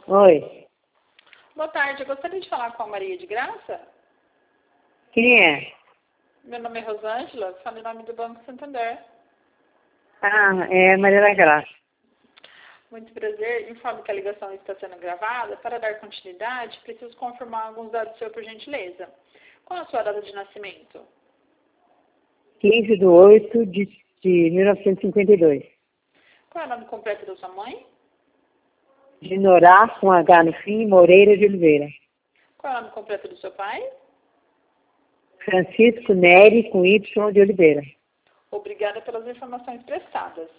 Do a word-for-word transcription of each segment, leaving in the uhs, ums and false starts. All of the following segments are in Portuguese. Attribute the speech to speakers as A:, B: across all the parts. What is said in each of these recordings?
A: Oi,
B: Boa tarde, eu gostaria de falar com a Maria de Graça.
A: quem é?
B: Meu nome é Rosângela, falo em nome do Banco Santander.
A: Ah, é Maria da Graça.
B: Muito prazer, informo que a ligação está sendo gravada. Para dar continuidade, preciso confirmar alguns dados seu, por gentileza. Qual é a sua data de nascimento?
A: quinze de oito de, de mil novecentos e cinquenta e dois.
B: Qual é o nome completo da sua mãe?
A: De Norá, com H no fim, Moreira de Oliveira.
B: Qual é o nome completo do seu pai?
A: Francisco Neri, com Y de Oliveira.
B: Obrigada pelas informações prestadas.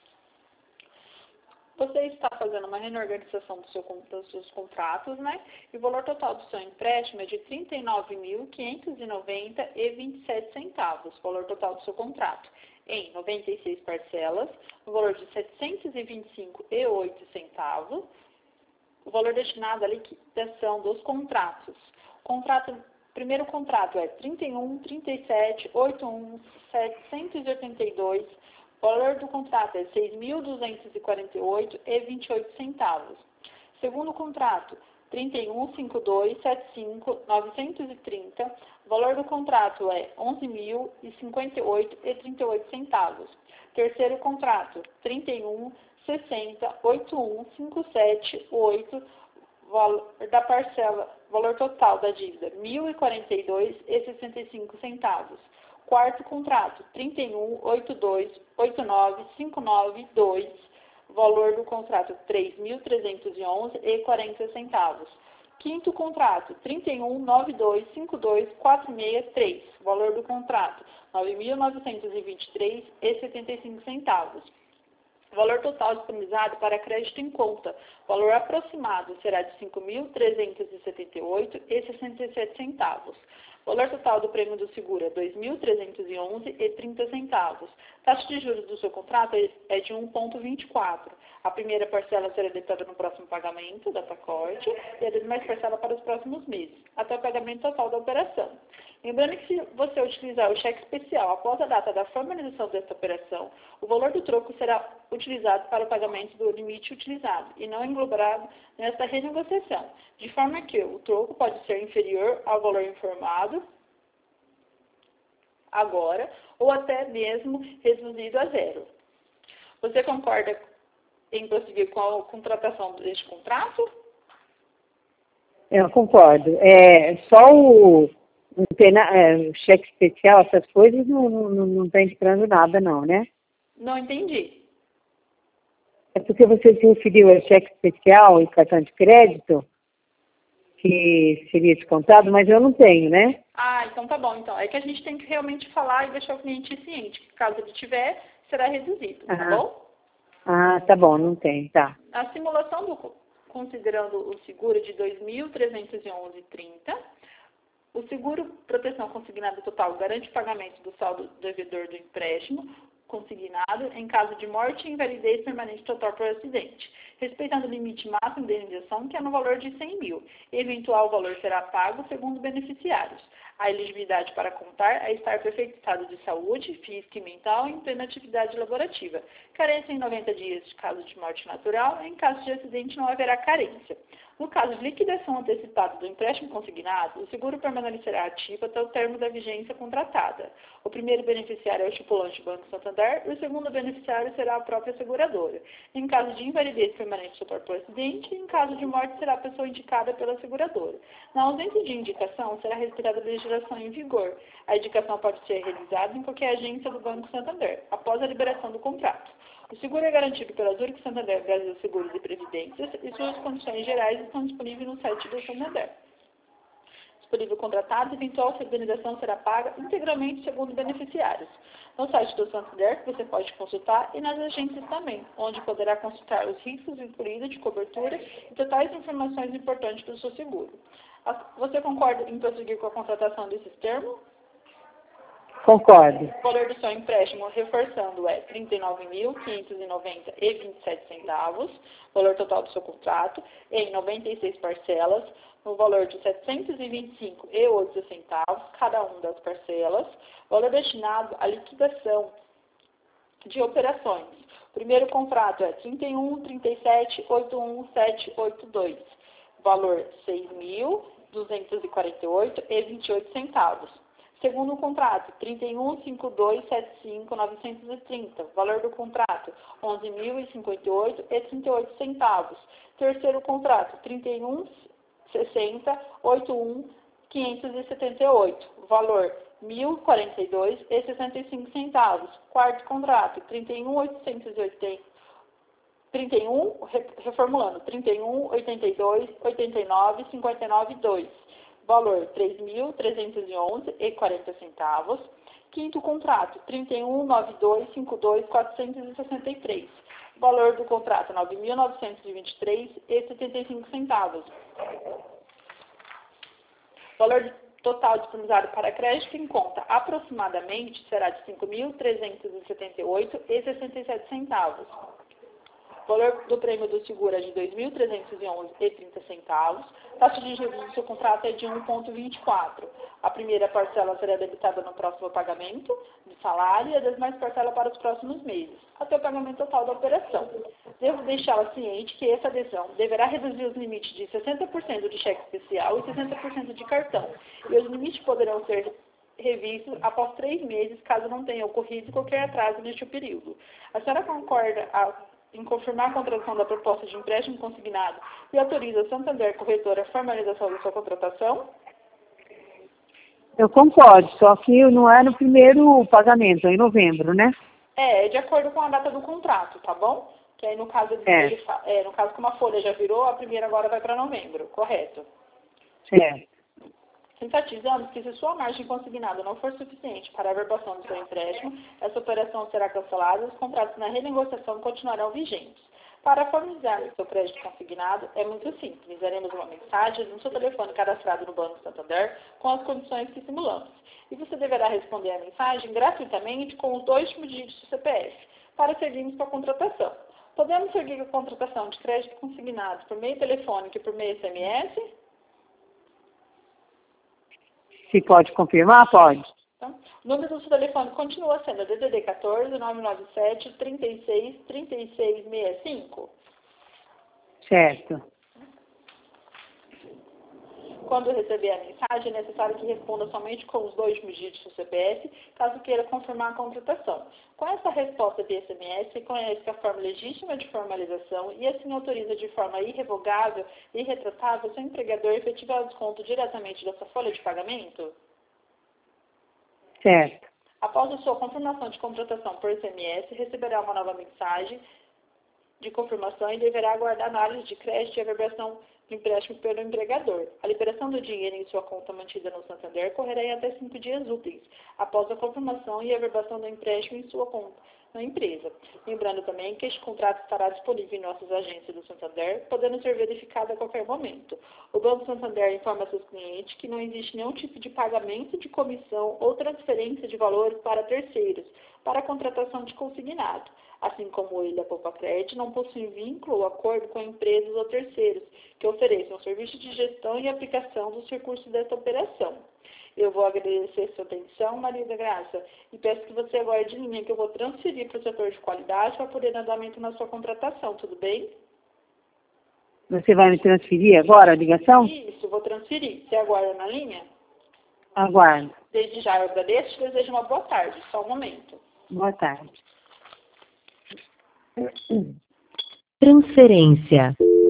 B: Você está fazendo uma reorganização do seu, dos seus contratos, né? E o valor total do seu empréstimo é de trinta e nove mil, quinhentos e noventa reais e vinte e sete centavos. O valor total do seu contrato em noventa e seis parcelas, o valor de setecentos e vinte e cinco reais e oito centavos. O valor destinado à liquidação dos contratos. Contrato, primeiro contrato é trinta e um, trinta e sete, oitenta e um, setecentos e oitenta e dois. O valor do contrato é seis mil duzentos e quarenta e oito reais e vinte e oito centavos. Segundo contrato, trinta e um, cinquenta e dois, setenta e cinco, novecentos e trinta. O valor do contrato é onze mil e cinquenta e oito reais e trinta e oito centavos. Terceiro contrato, trinta e um, sessenta, oitenta e um, cinquenta e sete, oito. Valor da parcela, valor total da dívida, mil e quarenta e dois reais e sessenta e cinco centavos. Quarto contrato, trinta e um, oitenta e dois, oitenta e nove, cinquenta e nove, dois. Valor do contrato, três mil trezentos e onze reais e quarenta centavos. Quinto contrato, trinta e um, noventa e dois, cinquenta e dois, quatrocentos e sessenta e três. Valor do contrato, nove mil novecentos e vinte e três reais e setenta e cinco centavos. Valor total disponibilizado para crédito em conta. Valor aproximado será de cinco mil trezentos e setenta e oito reais e sessenta e sete centavos. Valor total do prêmio do seguro é dois mil trezentos e onze reais e trinta centavos. Taxa de juros do seu contrato é de um vírgula vinte e quatro. A primeira parcela será debitada no próximo pagamento da pacote e a demais parcela para os próximos meses, até o pagamento total da operação. Lembrando que se você utilizar o cheque especial após a data da formalização desta operação, o valor do troco será utilizado para o pagamento do limite utilizado e não englobará nesta renegociação, de forma que o troco pode ser inferior ao valor informado agora ou até mesmo reduzido a zero. Você concorda em prosseguir com a contratação deste contrato?
A: Eu concordo. É, só o, o pena, é, o cheque especial, essas coisas, não está não, não tá entrando nada, não, né?
B: Não entendi.
A: É porque você se referiu a cheque especial e cartão de crédito, que seria descontado, mas eu não tenho, né?
B: Ah, então tá bom. Então, é que a gente tem que realmente falar e deixar o cliente ciente, que caso ele tiver, será reduzido, tá
A: Ah,
B: bom?
A: ah, tá bom, não tem, tá.
B: A simulação, do, considerando o seguro de dois mil trezentos e onze reais e trinta centavos, o seguro proteção consignado total garante o pagamento do saldo devedor do empréstimo consignado em caso de morte e invalidez permanente total por acidente, respeitando o limite máximo de indenização, que é no valor de cem mil. Eventual valor será pago segundo beneficiários. A elegibilidade para contar é estar perfeito estado de saúde, física e mental em plena atividade laborativa. Carência em noventa dias de caso de morte natural, em caso de acidente não haverá carência. No caso de liquidação antecipada do empréstimo consignado, o seguro permanecerá ativo até o termo da vigência contratada. O primeiro beneficiário é o estipulante Banco Santander e o segundo beneficiário será a própria seguradora. Em caso de invalidez permanente total por acidente, em caso de morte será a pessoa indicada pela seguradora. Na ausência de indicação, será respeitada a legislação em vigor. A indicação pode ser realizada em qualquer agência do Banco Santander, após a liberação do contrato. O seguro é garantido pela Zurich Santander Brasil Seguros e Previdências e suas condições gerais estão disponíveis no site do Santander. Disponível contratado, eventual indenização será paga integralmente segundo beneficiários. No site do Santander, que você pode consultar, e nas agências também, onde poderá consultar os riscos incluídos de cobertura e totais informações importantes do seu seguro. Você concorda em prosseguir com a contratação desses termos?
A: Concordo.
B: O valor do seu empréstimo, reforçando, é trinta e nove mil, quinhentos e noventa reais e vinte e sete centavos, valor total do seu contrato, em noventa e seis parcelas, no valor de setecentos e vinte e cinco reais e oito centavos, cada uma das parcelas, valor destinado à liquidação de operações. Primeiro contrato é trinta e um, trinta e sete, oitenta e um, setecentos e oitenta e dois. Valor seis mil duzentos e quarenta e oito reais e vinte e oito centavos. Segundo contrato, trinta e um, cinquenta e dois, setenta e cinco, novecentos e trinta. Valor do contrato, onze mil e cinquenta e oito reais e trinta e oito centavos. Terceiro contrato, trinta e um, sessenta, oitenta e um, quinhentos e setenta e oito. Valor, mil e quarenta e dois reais e sessenta e cinco centavos. Quarto contrato, trinta e um, oitocentos e oitenta. trinta e um, reformulando, trinta e um, oitenta e dois, oitenta e nove, cinquenta e nove, dois. Valor, três mil trezentos e onze reais e quarenta centavos. Quinto contrato, trinta e um, noventa e dois, cinquenta e dois, quatrocentos e sessenta e três. Valor do contrato, nove mil novecentos e vinte e três reais e setenta e cinco centavos. Valor total disponibilizado para crédito em conta aproximadamente será de cinco mil trezentos e setenta e oito reais e sessenta e sete centavos. O valor do prêmio do seguro é de dois mil trezentos e onze reais e trinta centavos. Taxa de juros do seu contrato é de um vírgula vinte e quatro. A primeira parcela será debitada no próximo pagamento de salário e a demais parcela para os próximos meses, até o pagamento total da operação. Devo deixá-la ciente que essa adesão deverá reduzir os limites de sessenta por cento de cheque especial e sessenta por cento de cartão, e os limites poderão ser revistos após três meses, caso não tenha ocorrido qualquer atraso neste período. A senhora concorda a em confirmar a contratação da proposta de empréstimo consignado e autoriza a Santander Corretora a formalização da sua contratação?
A: Eu concordo, só que não é no primeiro pagamento, é em novembro, né?
B: É, é de acordo com a data do contrato, tá bom? Que aí no caso, de,
A: É.
B: ele, é, no caso como a folha já virou, a primeira agora vai para novembro, correto?
A: Certo.
B: Enfatizamos que se sua margem consignada não for suficiente para a averbação do seu empréstimo, essa operação será cancelada e os contratos na renegociação continuarão vigentes. Para formalizar o seu crédito consignado, é muito simples. Daremos uma mensagem no seu telefone cadastrado no Banco Santander com as condições que simulamos. E você deverá responder a mensagem gratuitamente com os dois últimos dígitos do C P F, para seguirmos com a contratação. Podemos seguir a contratação de crédito consignado por meio telefônico e por meio S M S?
A: Se pode confirmar, pode.
B: Então, o número do seu telefone continua sendo D D D quatorze, nove nove sete, trinta e seis, trinta e seis, sessenta e cinco.
A: Certo.
B: Quando receber a mensagem, é necessário que responda somente com os dois últimos dígitos do C P F, caso queira confirmar a contratação. Com essa resposta de S M S, reconhece que a forma legítima de formalização e assim autoriza de forma irrevogável e irretratável seu empregador efetivar o desconto diretamente da sua folha de pagamento?
A: Certo.
B: Após a sua confirmação de contratação por S M S, receberá uma nova mensagem de confirmação e deverá aguardar análise de crédito e averbação do empréstimo pelo empregador. A liberação do dinheiro em sua conta mantida no Santander correrá em até cinco dias úteis, após a confirmação e averbação do empréstimo em sua conta na empresa. Lembrando também que este contrato estará disponível em nossas agências do Santander, podendo ser verificado a qualquer momento. O Banco Santander informa seus clientes que não existe nenhum tipo de pagamento de comissão ou transferência de valores para terceiros, para a contratação de consignado. Assim como ele, a Poupa Crédito, não possui vínculo ou acordo com empresas ou terceiros que ofereçam serviço de gestão e aplicação dos recursos desta operação. Eu vou agradecer sua atenção, Maria da Graça, e peço que você aguarde em linha que eu vou transferir para o setor de qualidade para poder dar andamento na sua contratação, tudo bem?
A: Você vai me transferir agora a ligação?
B: Isso, vou transferir. Você aguarda na linha?
A: Aguardo.
B: Desde já eu agradeço e te desejo uma boa tarde. Só um momento.
A: Boa tarde.
C: Transferência.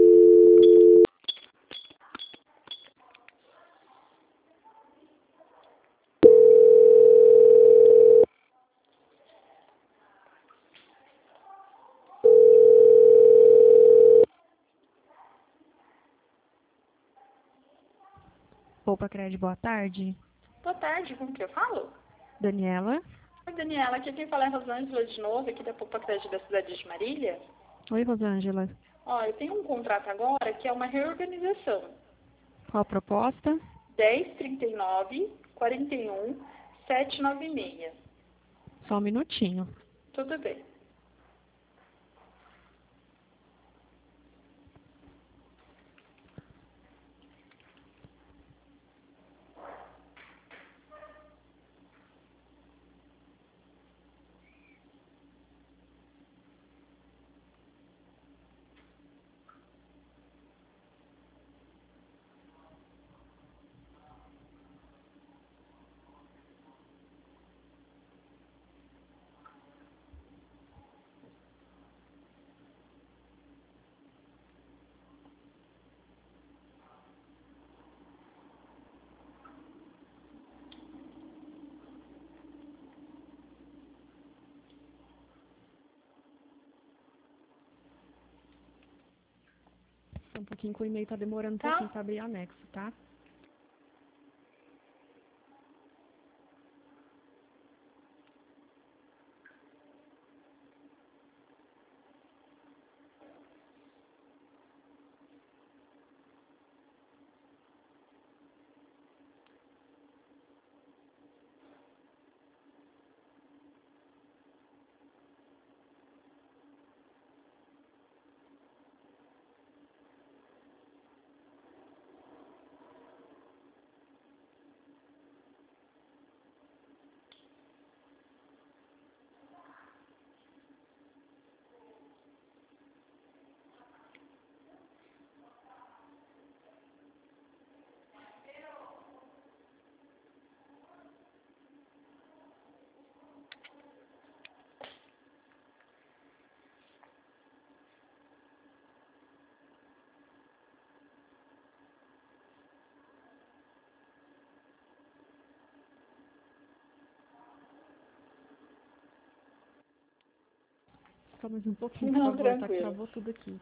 D: Poupa Crédito, boa tarde.
B: Boa tarde, com que eu falo?
D: Daniela.
B: Oi, Daniela, aqui quem fala é Rosângela de novo, aqui da Poupa Crédito da cidade de Marília.
D: Oi, Rosângela.
B: Ó, eu tenho um contrato agora que é uma reorganização.
D: Qual a proposta?
B: dez, trinta e nove, quarenta e um, setecentos e noventa e seis.
D: Só um minutinho.
B: Tudo bem.
D: Só um pouquinho que o e-mail tá demorando um
B: Tá.
D: pouquinho pra abrir anexo, tá? Só mais um pouquinho, por
B: Não,
D: favor, tá? Que
B: tranquilo.
D: travou tudo aqui.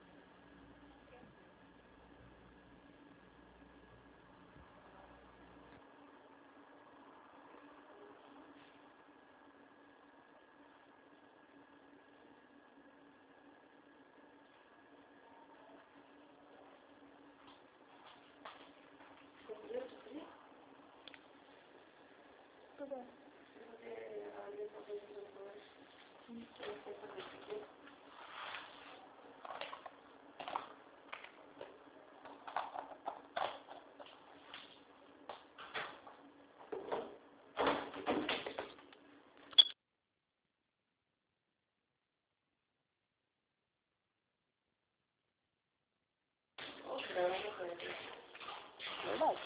B: Verdade.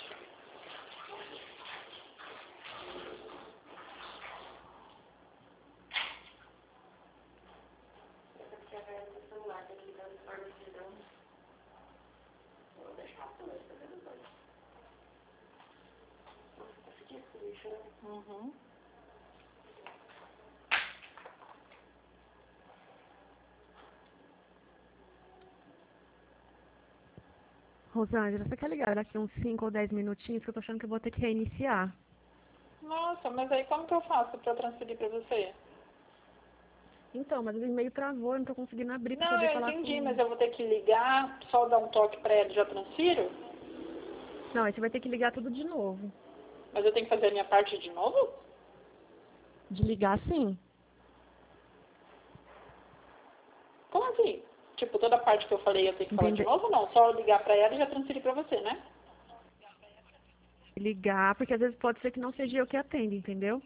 B: Uhum.
D: Rosângela, você quer ligar daqui uns cinco ou dez minutinhos que eu tô achando que eu vou ter que reiniciar?
B: Nossa, mas aí como que eu faço pra transferir pra você?
D: Então, mas o e-mail travou, eu não tô conseguindo abrir pra
B: Não,
D: poder
B: eu
D: falar
B: entendi,
D: com...
B: mas eu vou ter que ligar, só dar um toque pra ela e já transfiro?
D: Não, aí você vai ter que ligar tudo de novo.
B: Mas eu tenho que fazer a minha parte de novo?
D: De ligar, sim.
B: Como assim? Tipo, toda a parte que eu falei eu tenho que falar de
D: Entende?
B: novo ou não? Só ligar pra ela e já transferir pra você, né?
D: Ligar, porque às vezes pode ser que não seja eu que atenda, entendeu?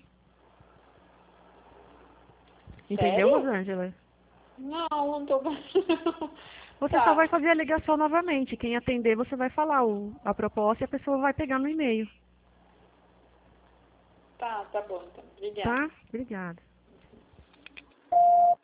D: Entendeu,
B: Sério?
D: Rosângela?
B: Não, não tô...
D: Você só vai
B: Tá,
D: fazer a ligação novamente. Quem atender, você vai falar o, a proposta e a pessoa vai pegar no e-mail.
B: tá, tá bom então. Obrigada.
D: Tá? Obrigada.